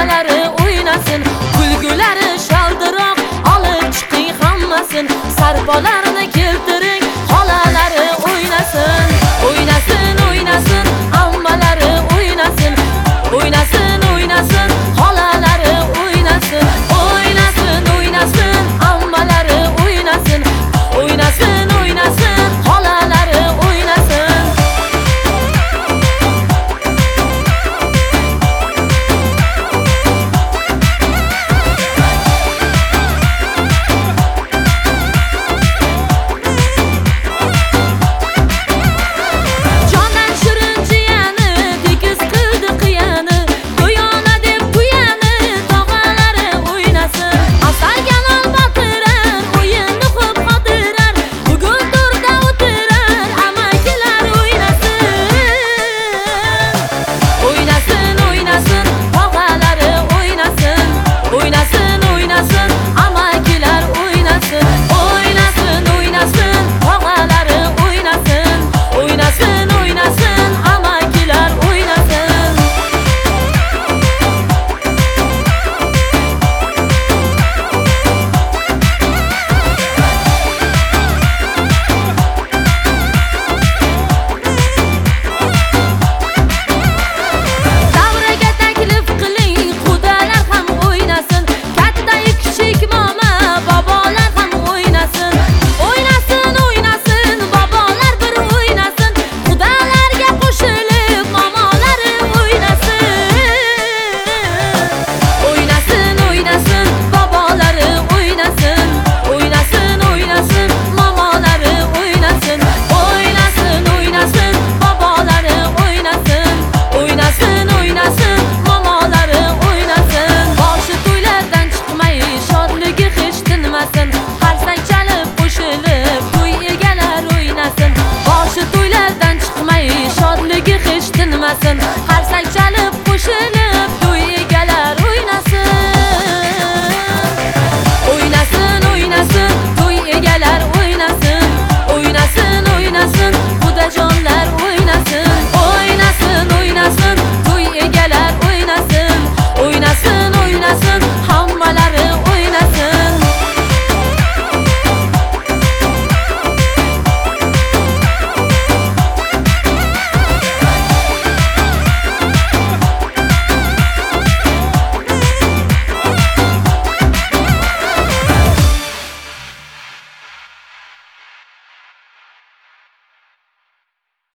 bolalari o'ynasin, kulgulari shaldiroq olib chiqing hammasin. Sarpolarni keltiring, xolalari o'ynasin, o'ynasin, o'ynasin, ammalari o'ynasin, o'ynasin, o'ynasin, xolalari o'ynasin, o'ynasin, o'ynasin, ammalari o'ynasin, o'ynasin, o'ynasin, xolalari o'ynasin. Boshi to'ylardan chiqmay shodligi hech tinmasin.